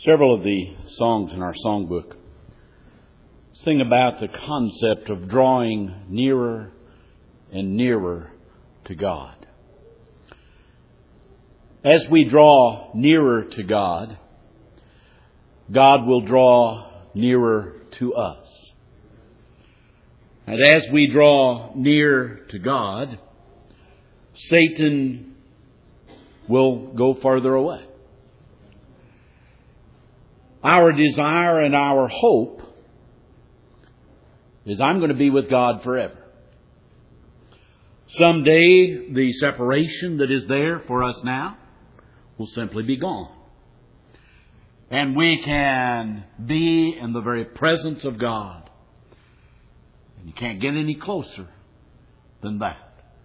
Several of the songs in our songbook sing about the concept of drawing nearer and nearer to God. As we draw nearer to God, God will draw nearer to us. And as we draw near to God, Satan will go further away. Our desire and our hope is I'm going to be with God forever. Someday the separation that is there for us now will simply be gone. And we can be in the very presence of God. And you can't get any closer than that.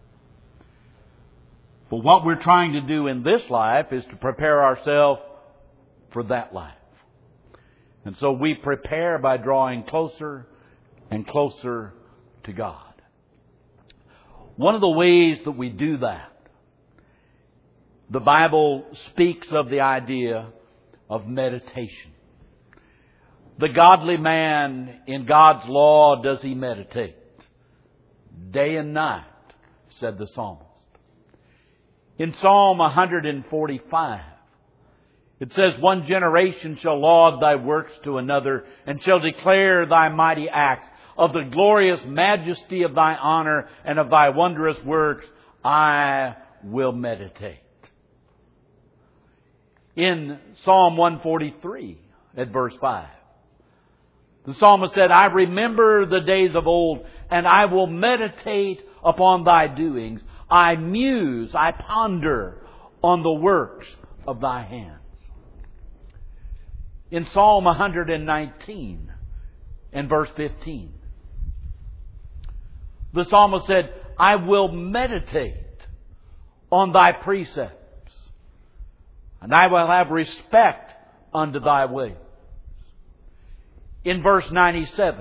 But what we're trying to do in this life is to prepare ourselves for that life. And so we prepare by drawing closer and closer to God. One of the ways that we do that, the Bible speaks of the idea of meditation. The godly man in God's law, does he meditate? Day and night, said the psalmist. In Psalm 145, it says, one generation shall laud thy works to another, and shall declare thy mighty acts. Of the glorious majesty of thy honor and of thy wondrous works, I will meditate. In Psalm 143, at verse 5, the psalmist said, I remember the days of old, and I will meditate upon thy doings. I muse, I ponder on the works of thy hands. In Psalm 119 and verse 15, the psalmist said, I will meditate on thy precepts, and I will have respect unto thy ways. In verse 97,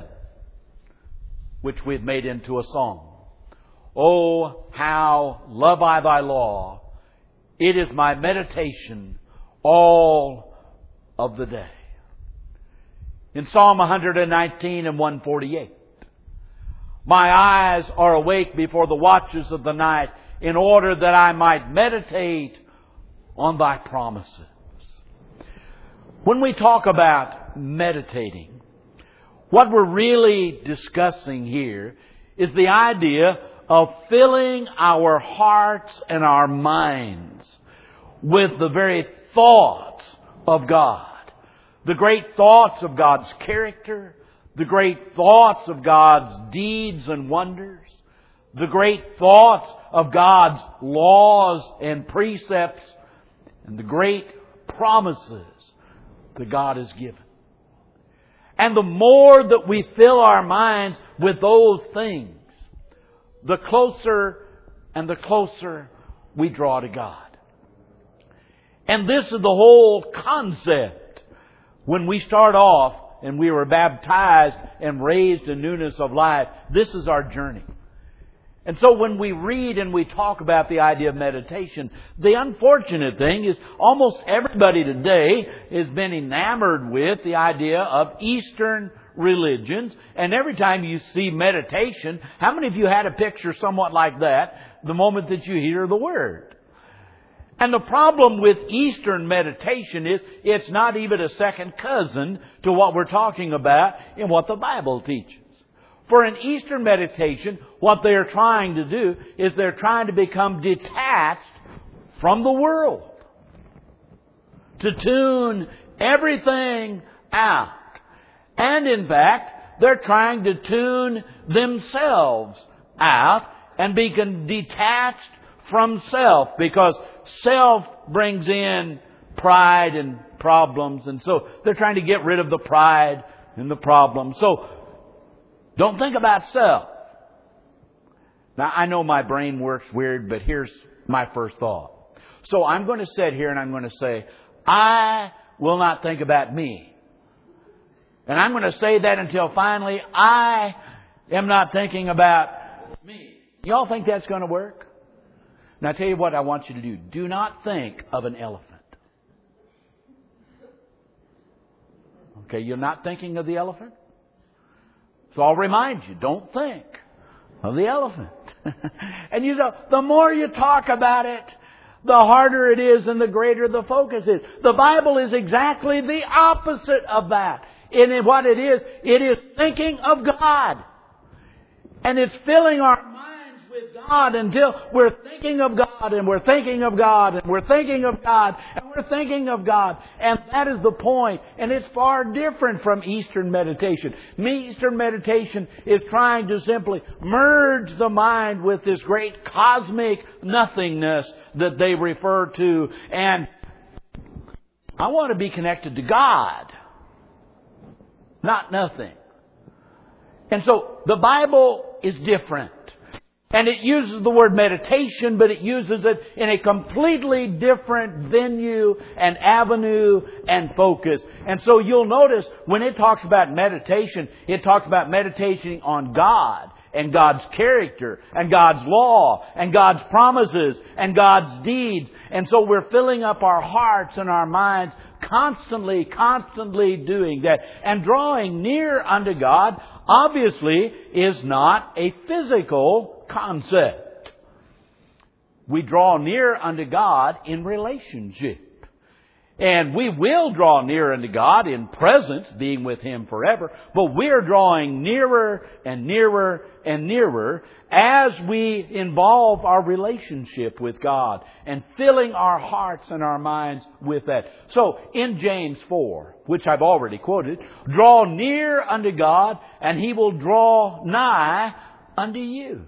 which we've made into a song, oh, how love I thy law, it is my meditation all of the day. In Psalm 119 and 148, my eyes are awake before the watches of the night, in order that I might meditate on thy promises. When we talk about meditating, what we're really discussing here is the idea of filling our hearts and our minds with the very thoughts of God. The great thoughts of God's character, the great thoughts of God's deeds and wonders, the great thoughts of God's laws and precepts, and the great promises that God has given. And the more that we fill our minds with those things, the closer and the closer we draw to God. And this is the whole concept. When we start off and we were baptized and raised in newness of life, this is our journey. And so when we read and we talk about the idea of meditation, the unfortunate thing is almost everybody today has been enamored with the idea of Eastern religions. And every time you see meditation, how many of you had a picture somewhat like that the moment that you hear the word? And the problem with Eastern meditation is it's not even a second cousin to what we're talking about in what the Bible teaches. For in Eastern meditation, what they're trying to do is they're trying to become detached from the world. To tune everything out. And in fact, they're trying to tune themselves out and become detached from self, because self brings in pride and problems. And so they're trying to get rid of the pride and the problems. So don't think about self. Now, I know my brain works weird, but here's my first thought. So I'm going to sit here and I'm going to say, I will not think about me. And I'm going to say that until finally I am not thinking about me. Y'all think that's going to work? Now, I tell you what I want you to do. Do not think of an elephant. Okay, you're not thinking of the elephant? So I'll remind you, don't think of the elephant. And you know, the more you talk about it, the harder it is and the greater the focus is. The Bible is exactly the opposite of that. And what it is thinking of God. And it's filling our minds with God until we're thinking of God and we're thinking of God and we're thinking of God and we're thinking of God. And that is the point. And it's far different from Eastern meditation. Eastern meditation is trying to simply merge the mind with this great cosmic nothingness that they refer to. And I want to be connected to God, not nothing. And so the Bible is different. And it uses the word meditation, but it uses it in a completely different venue and avenue and focus. And so you'll notice when it talks about meditation, it talks about meditating on God and God's character and God's law and God's promises and God's deeds. And so we're filling up our hearts and our minds constantly doing that. And drawing near unto God obviously is not a physical concept. We draw near unto God in relationship. And we will draw near unto God in presence, being with Him forever. But we're drawing nearer and nearer and nearer as we involve our relationship with God and filling our hearts and our minds with that. So in James 4, which I've already quoted, draw near unto God and He will draw nigh unto you.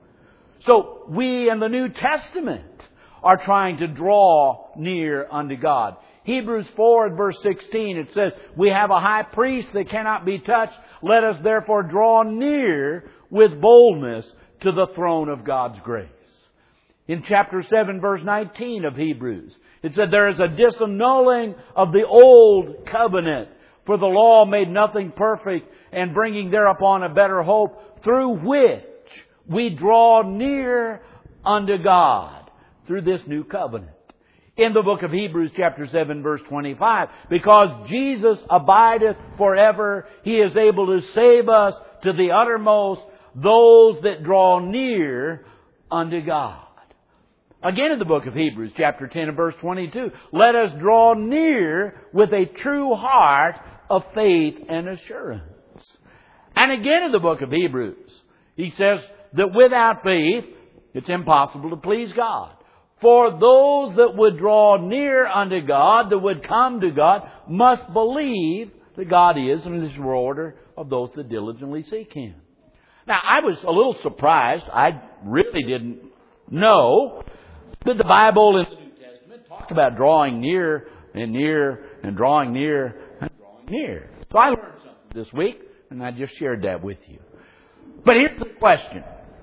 So we in the New Testament are trying to draw near unto God. Hebrews 4 verse 16, it says, we have a high priest that cannot be touched. Let us therefore draw near with boldness to the throne of God's grace. In chapter 7 verse 19 of Hebrews, it said there is a disannulling of the old covenant, for the law made nothing perfect, and bringing thereupon a better hope, through which we draw near unto God through this new covenant. In the book of Hebrews chapter 7 verse 25, because Jesus abideth forever, He is able to save us to the uttermost, those that draw near unto God. Again in the book of Hebrews chapter 10 and verse 22, let us draw near with a true heart of faith and assurance. And again in the book of Hebrews, he says that without faith, it's impossible to please God. For those that would draw near unto God, that would come to God, must believe that God is and is the rewarder of those that diligently seek Him. Now, I was a little surprised. I really didn't know that the Bible in the New Testament talked about drawing near and near and drawing near and drawing near. So I learned something this week, and I just shared that with you. But here's the question.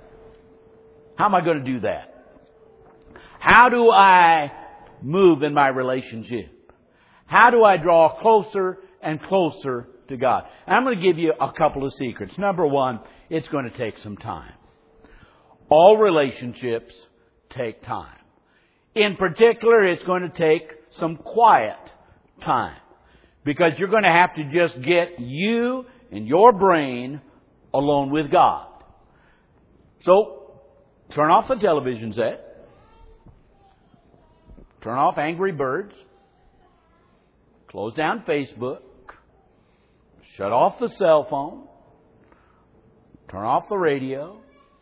How am I going to do that? How do I move in my relationship? How do I draw closer and closer to God? And I'm going to give you a couple of secrets. Number one, it's going to take some time. All relationships take time. In particular, it's going to take some quiet time. Because you're going to have to just get you and your brain alone with God. So, turn off the television set. Turn off Angry Birds. Close down Facebook. Shut off the cell phone. Turn off the radio.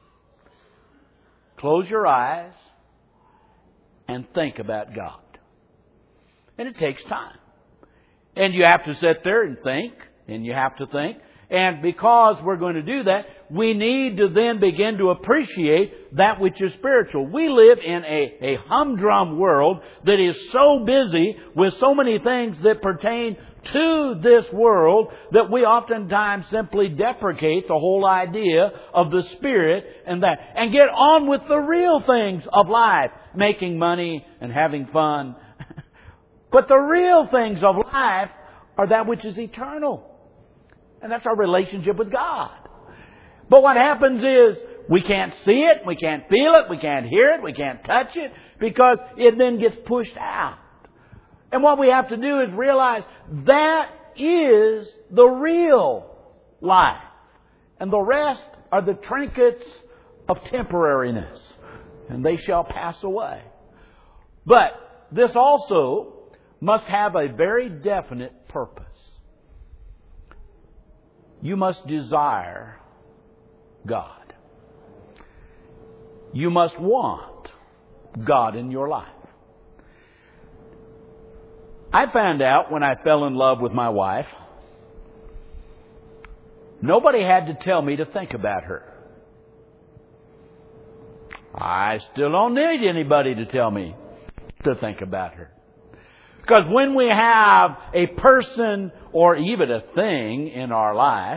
Close your eyes. And think about God. And it takes time. And you have to sit there and think. And you have to think. And because we're going to do that, we need to then begin to appreciate that which is spiritual. We live in a humdrum world that is so busy with so many things that pertain to this world that we oftentimes simply deprecate the whole idea of the Spirit and that. And get on with the real things of life. Making money and having fun. But the real things of life are that which is eternal. And that's our relationship with God. But what happens is we can't see it, we can't feel it, we can't hear it, we can't touch it because it then gets pushed out. And what we have to do is realize that is the real life. And the rest are the trinkets of temporariness, and they shall pass away. But this also must have a very definite purpose. You must desire God. You must want God in your life. I found out when I fell in love with my wife, nobody had to tell me to think about her. I still don't need anybody to tell me to think about her. Because when we have a person or even a thing in our life,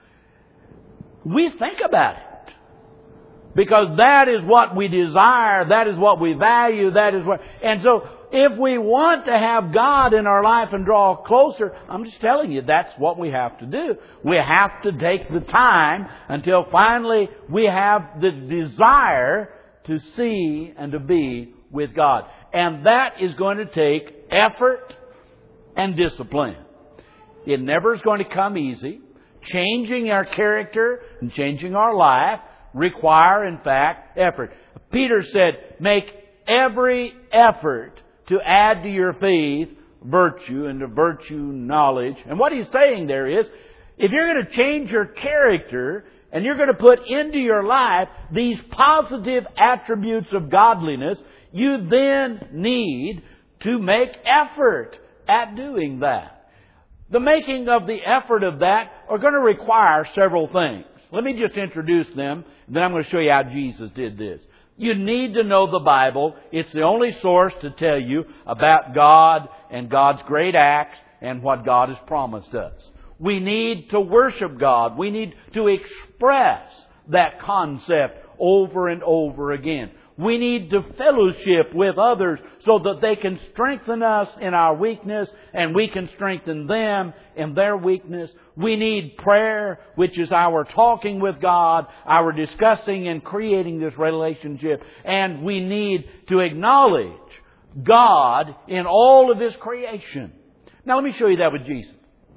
we think about it. Because that is what we desire, that is what we value, and so if we want to have God in our life and draw closer, I'm just telling you, that's what we have to do. We have to take the time until finally we have the desire to see and to be with God. And that is going to take effort and discipline. It never is going to come easy. Changing our character and changing our life require, in fact, effort. Peter said, make every effort to add to your faith virtue, and to virtue knowledge. And what he's saying there is, if you're going to change your character and you're going to put into your life these positive attributes of godliness, you then need to make effort at doing that. The making of the effort of that are going to require several things. Let me just introduce them, then I'm going to show you how Jesus did this. You need to know the Bible. It's the only source to tell you about God and God's great acts and what God has promised us. We need to worship God. We need to express that concept over and over again. We need to fellowship with others so that they can strengthen us in our weakness and we can strengthen them in their weakness. We need prayer, which is our talking with God, our discussing and creating this relationship. And we need to acknowledge God in all of His creation. Now let me show you that with Jesus.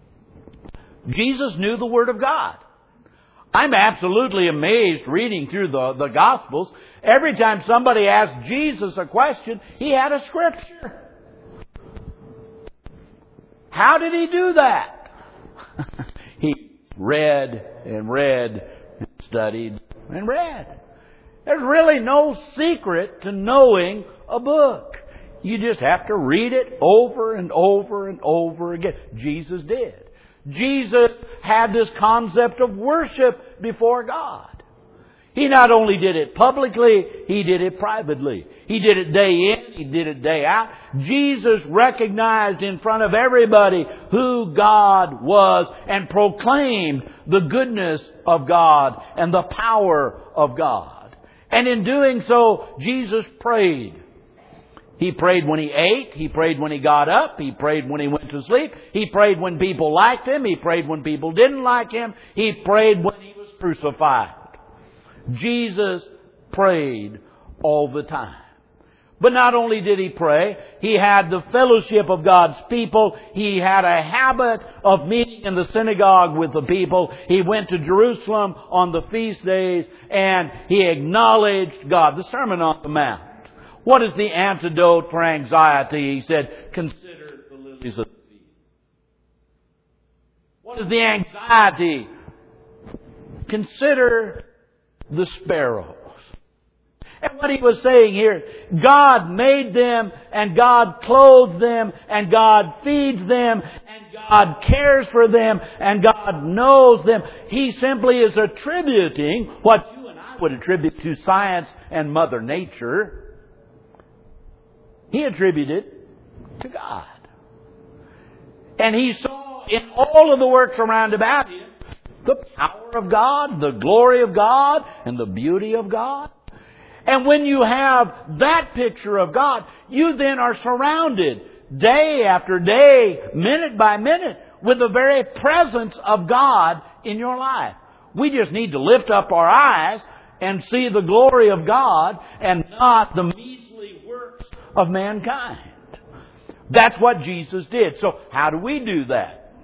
Jesus knew the Word of God. I'm absolutely amazed reading through the Gospels. Every time somebody asked Jesus a question, He had a scripture. How did He do that? He read and read and studied and read. There's really no secret to knowing a book. You just have to read it over and over and over again. Jesus did. Jesus had this concept of worship before God. He not only did it publicly, He did it privately. He did it day in, He did it day out. Jesus recognized in front of everybody who God was and proclaimed the goodness of God and the power of God. And in doing so, Jesus prayed. He prayed when He ate. He prayed when He got up. He prayed when He went to sleep. He prayed when people liked Him. He prayed when people didn't like Him. He prayed when He was crucified. Jesus prayed all the time. But not only did He pray, He had the fellowship of God's people. He had a habit of meeting in the synagogue with the people. He went to Jerusalem on the feast days and He acknowledged God. The Sermon on the Mount. What is the antidote for anxiety? He said, consider the lilies of the field. What is the anxiety? Consider the sparrows. And what He was saying here, God made them and God clothes them and God feeds them and God cares for them and God knows them. He simply is attributing what you and I would attribute to science and Mother Nature. He attributed to God. And He saw in all of the works around about Him the power of God, the glory of God, and the beauty of God. And when you have that picture of God, you then are surrounded day after day, minute by minute, with the very presence of God in your life. We just need to lift up our eyes and see the glory of God and not the measly works of mankind. That's what Jesus did. So how do we do that?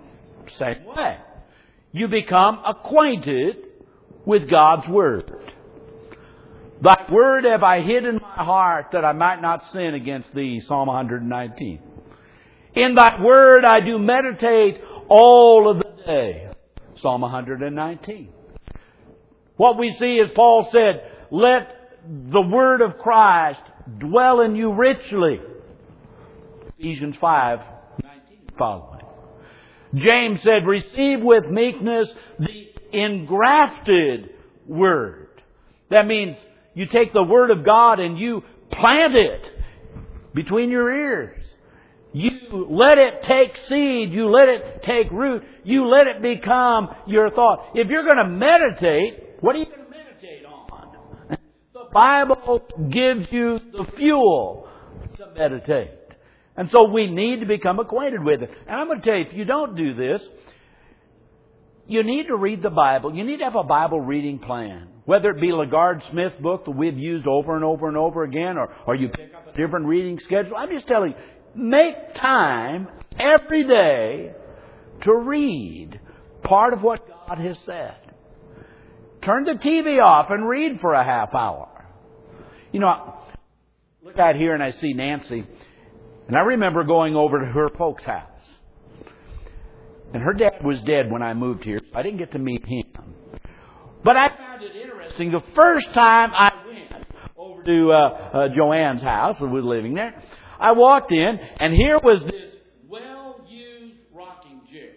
Same way. You become acquainted with God's Word. Thy Word have I hid in my heart that I might not sin against Thee. Psalm 119. In Thy Word I do meditate all of the day. Psalm 119. What we see is Paul said, let the Word of Christ dwell in you richly. Ephesians 5:19 following. James said, receive with meekness the engrafted Word. That means you take the Word of God and you plant it between your ears. You let it take seed. You let it take root. You let it become your thought. If you're going to meditate, what are you going to meditate on? The Bible gives you the fuel to meditate. And so we need to become acquainted with it. And I'm going to tell you, if you don't do this, you need to read the Bible. You need to have a Bible reading plan. Whether it be LaGard Smith book that we've used over and over and over again, or you pick up a different reading schedule. I'm just telling you, make time every day to read part of what God has said. Turn the TV off and read for a half hour. You know, I look out here and I see Nancy, and I remember going over to her folks' house. And her dad was dead when I moved here, so I didn't get to meet him. But I found it interesting. The first time I went over to Joanne's house, who was living there, I walked in, and here was this well-used rocking chair.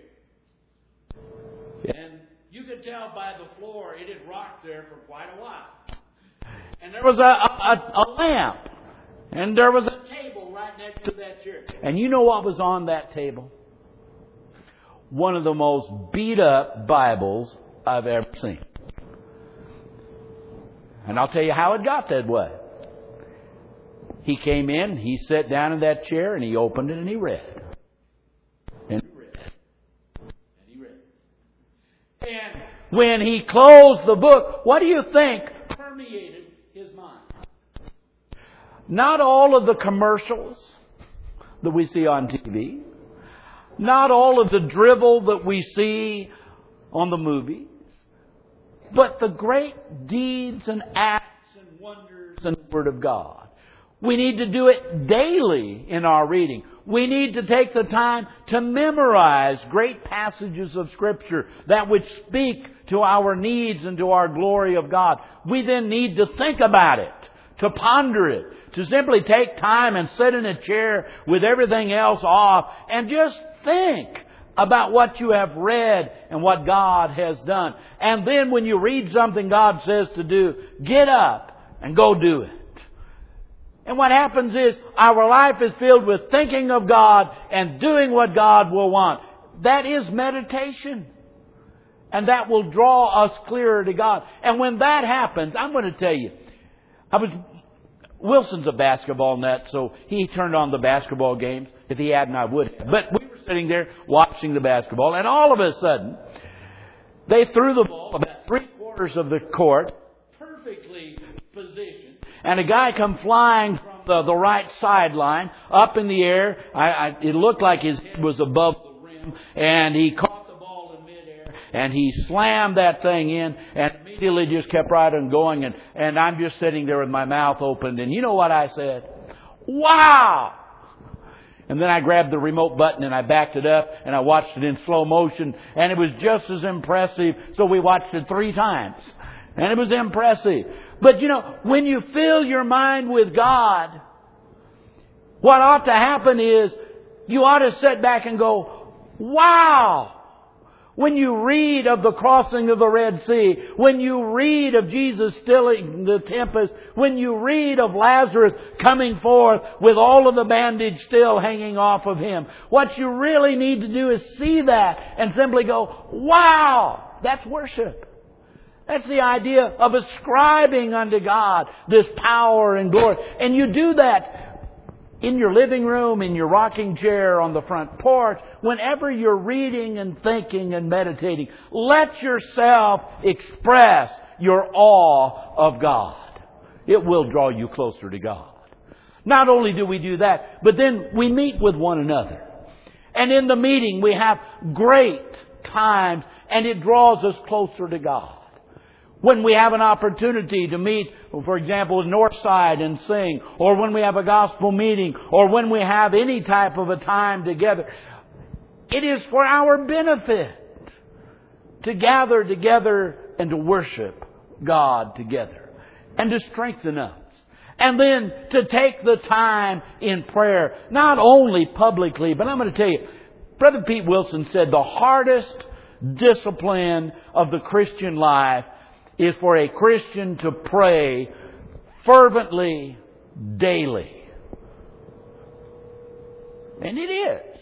And you could tell by the floor it had rocked there for quite a while. And there was a lamp. And there was a table right next to that chair. And you know what was on that table? One of the most beat-up Bibles I've ever seen. And I'll tell you how it got that way. He came in, he sat down in that chair, and he opened it and he read. And he read. And he read. And when he closed the book, what do you think permeated his mind? Not all of the commercials that we see on TV. Not all of the drivel that we see on the movies. But the great deeds and acts and wonders in the Word of God. We need to do it daily in our reading. We need to take the time to memorize great passages of Scripture that would speak to our needs and to our glory of God. We then need to think about it, to ponder it, to simply take time and sit in a chair with everything else off and just think about what you have read and what God has done. And then when you read something God says to do, get up and go do it. And what happens is our life is filled with thinking of God and doing what God will want. That is meditation. And that will draw us clearer to God. And when that happens, I'm going to tell you, Wilson's a basketball nut, so he turned on the basketball games. If he hadn't, I would have. But we were sitting there watching the basketball, and all of a sudden, they threw the ball about 3/4 of the court, perfectly positioned, and a guy come flying from the right sideline up in the air. It looked like his head was above the rim, and he caught the ball in midair, and he slammed that thing in, and immediately just kept right on going. And I'm just sitting there with my mouth opened, and you know what I said? Wow! And then I grabbed the remote button and I backed it up and I watched it in slow motion, and it was just as impressive. So we watched it 3 times. And it was impressive. But you know, when you fill your mind with God, what ought to happen is you ought to sit back and go, wow! When you read of the crossing of the Red Sea, when you read of Jesus stilling the tempest, when you read of Lazarus coming forth with all of the bandage still hanging off of him, what you really need to do is see that and simply go, wow! That's worship. That's the idea of ascribing unto God this power and glory. And you do that in your living room, in your rocking chair, on the front porch, whenever you're reading and thinking and meditating. Let yourself express your awe of God. It will draw you closer to God. Not only do we do that, but then we meet with one another. And in the meeting we have great times, and it draws us closer to God. When we have an opportunity to meet, for example, in Northside and sing, or when we have a gospel meeting, or when we have any type of a time together, it is for our benefit to gather together and to worship God together and to strengthen us. And then to take the time in prayer, not only publicly, but I'm going to tell you, Brother Pete Wilson said the hardest discipline of the Christian life is for a Christian to pray fervently daily. And it is.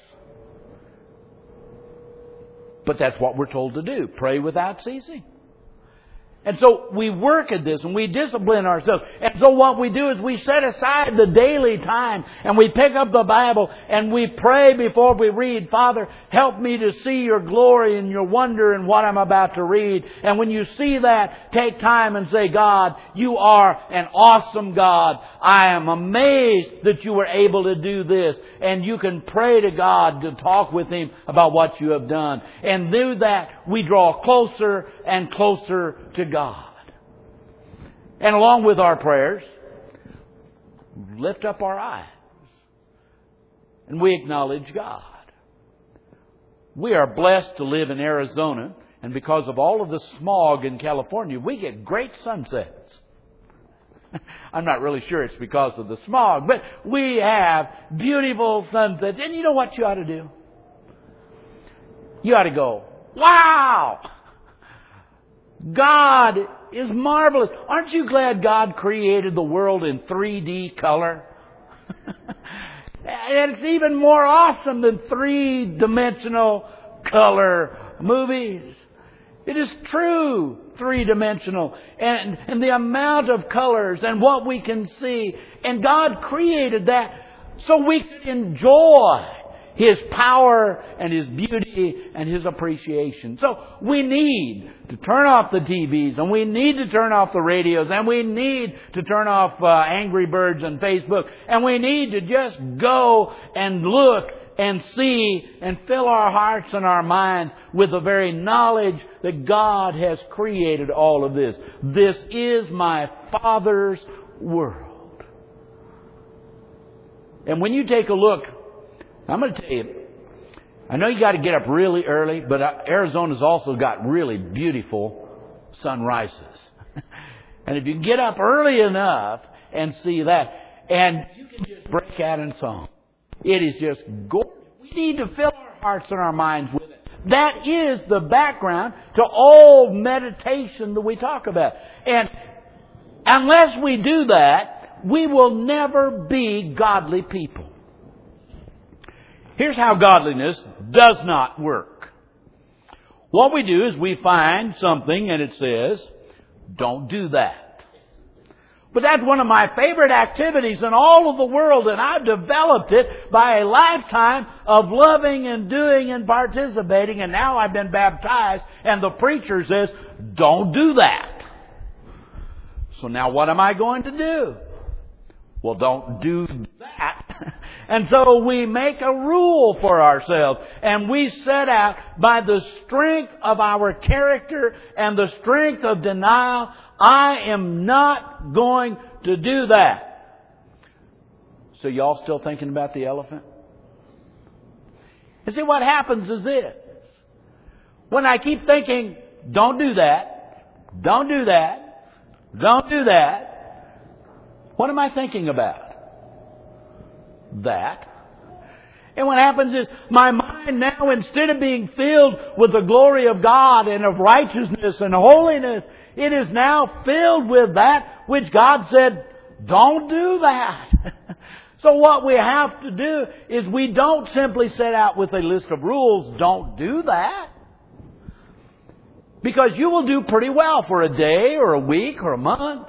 But that's what we're told to do. Pray without ceasing. And so we work at this and we discipline ourselves. And so what we do is we set aside the daily time and we pick up the Bible and we pray before we read, Father, help me to see your glory and your wonder in what I'm about to read. And when you see that, take time and say, God, you are an awesome God. I am amazed that you were able to do this. And you can pray to God to talk with Him about what you have done. And through that, we draw closer and closer to God. And along with our prayers, lift up our eyes and we acknowledge God. We are blessed to live in Arizona, and because of all of the smog in California, we get great sunsets. I'm not really sure it's because of the smog, but we have beautiful sunsets. And you know what you ought to do? You ought to go, wow! God is marvelous. Aren't you glad God created the world in 3D color? And it's even more awesome than three-dimensional color movies. It is true three-dimensional. And the amount of colors and what we can see. And God created that so we could enjoy His power and His beauty and His appreciation. So we need to turn off the TVs, and we need to turn off the radios, and we need to turn off Angry Birds and Facebook, and we need to just go and look and see and fill our hearts and our minds with the very knowledge that God has created all of this. This is my Father's world. And when you take a look, I'm going to tell you, I know you got to get up really early, but Arizona's also got really beautiful sunrises. And if you can get up early enough and see that, and you can just break out in song. It is just gorgeous. We need to fill our hearts and our minds with it. That is the background to all meditation that we talk about. And unless we do that, we will never be godly people. Here's how godliness does not work. What we do is we find something and it says, don't do that. But that's one of my favorite activities in all of the world, and I've developed it by a lifetime of loving and doing and participating, and now I've been baptized, and the preacher says, don't do that. So now what am I going to do? Well, don't do that. And so we make a rule for ourselves, and we set out by the strength of our character and the strength of denial, I am not going to do that. So y'all still thinking about the elephant? And see, what happens is this. When I keep thinking, don't do that, don't do that, don't do that, what am I thinking about? That. And what happens is my mind now, instead of being filled with the glory of God and of righteousness and holiness, it is now filled with that which God said, don't do that. So what we have to do is we don't simply set out with a list of rules, don't do that. Because you will do pretty well for a day or a week or a month.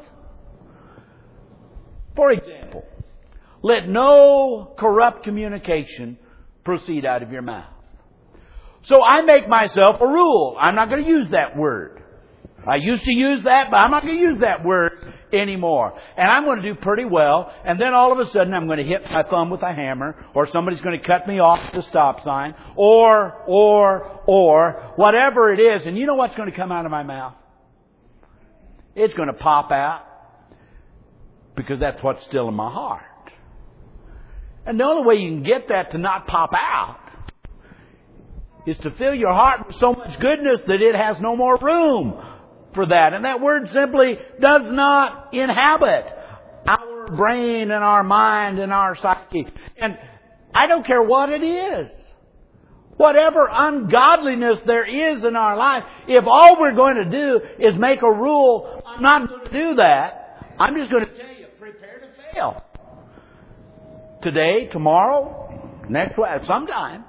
For example, let no corrupt communication proceed out of your mouth. So I make myself a rule. I'm not going to use that word. I used to use that, but I'm not going to use that word anymore. And I'm going to do pretty well. And then all of a sudden I'm going to hit my thumb with a hammer, or somebody's going to cut me off at the stop sign, or whatever it is. And you know what's going to come out of my mouth? It's going to pop out, because that's what's still in my heart. And the only way you can get that to not pop out is to fill your heart with so much goodness that it has no more room for that. And that word simply does not inhabit our brain and our mind and our psyche. And I don't care what it is. Whatever ungodliness there is in our life, if all we're going to do is make a rule, I'm not going to do that, I'm just going to tell you, prepare to fail. Today, tomorrow, next week, sometime.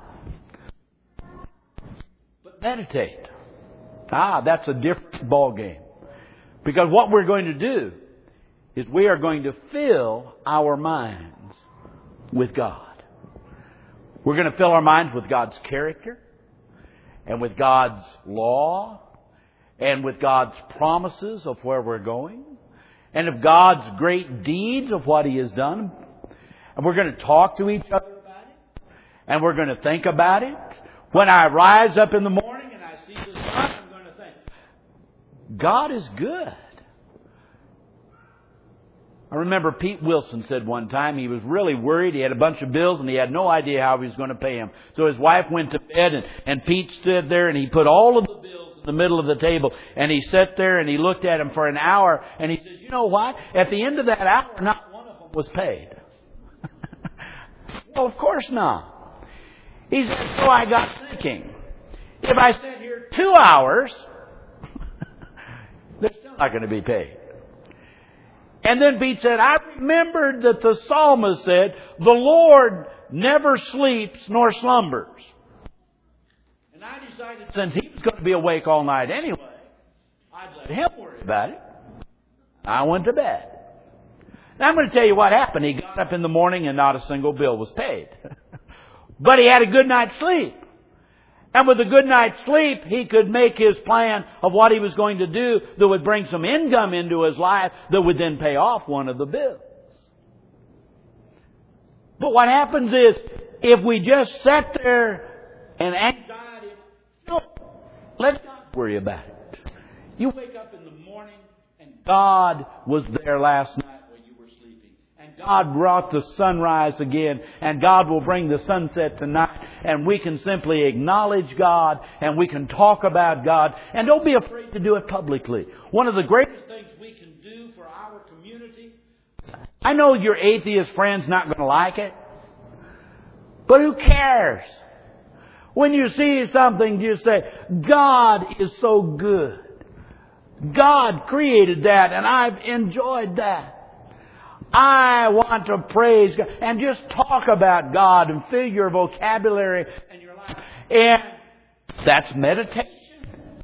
But meditate. That's a different ball game. Because what we're going to do is we are going to fill our minds with God. We're going to fill our minds with God's character, and with God's law, and with God's promises of where we're going, and of God's great deeds of what He has done. And we're going to talk to each other about it. And we're going to think about it. When I rise up in the morning and I see the sun, I'm going to think, God is good. I remember Pete Wilson said one time he was really worried. He had a bunch of bills and he had no idea how he was going to pay them. So his wife went to bed and Pete stood there and he put all of the bills in the middle of the table. And he sat there and he looked at them for an hour. And he said, you know what? At the end of that hour, not one of them was paid. Well, of course not. He said, so I got thinking, if I sit here 2 hours, they're still not going to be paid. And then Pete said, I remembered that the psalmist said, the Lord never sleeps nor slumbers. And I decided since he was going to be awake all night anyway, I'd let him worry about it. I went to bed. Now I'm going to tell you what happened. He got up in the morning and not a single bill was paid. But he had a good night's sleep. And with a good night's sleep, he could make his plan of what he was going to do that would bring some income into his life that would then pay off one of the bills. But what happens is, if we just sit there and anxiety, no, let God worry about it. You wake up in the morning and God was there last night. God brought the sunrise again, and God will bring the sunset tonight, and we can simply acknowledge God, and we can talk about God, and don't be afraid to do it publicly. One of the greatest things we can do for our community, I know your atheist friend's not going to like it, but who cares? When you see something, you say, God is so good. God created that, and I've enjoyed that. I want to praise God. And just talk about God and fill your vocabulary and your life. And that's meditation.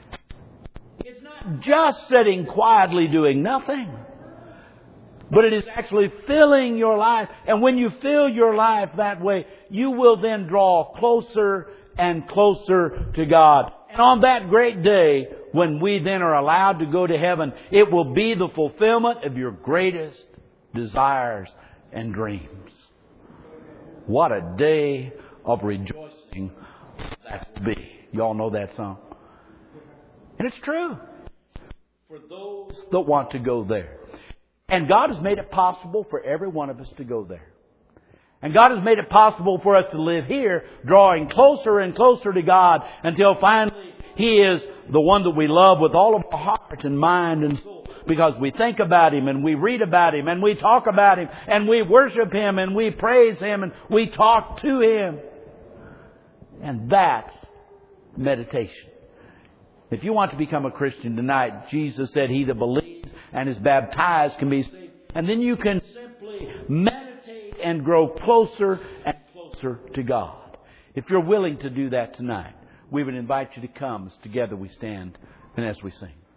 It's not just sitting quietly doing nothing, but it is actually filling your life. And when you fill your life that way, you will then draw closer and closer to God. And on that great day, when we then are allowed to go to heaven, it will be the fulfillment of your greatest desires and dreams. What a day of rejoicing that will be. You all know that song? And it's true for those that want to go there. And God has made it possible for every one of us to go there. And God has made it possible for us to live here, drawing closer and closer to God until finally He is the one that we love with all of our heart and mind and soul. Because we think about Him and we read about Him and we talk about Him and we worship Him and we praise Him and we talk to Him. And that's meditation. If you want to become a Christian tonight, Jesus said, he that believes and is baptized can be saved. And then you can simply meditate and grow closer and closer to God. If you're willing to do that tonight, we would invite you to come as together we stand and as we sing.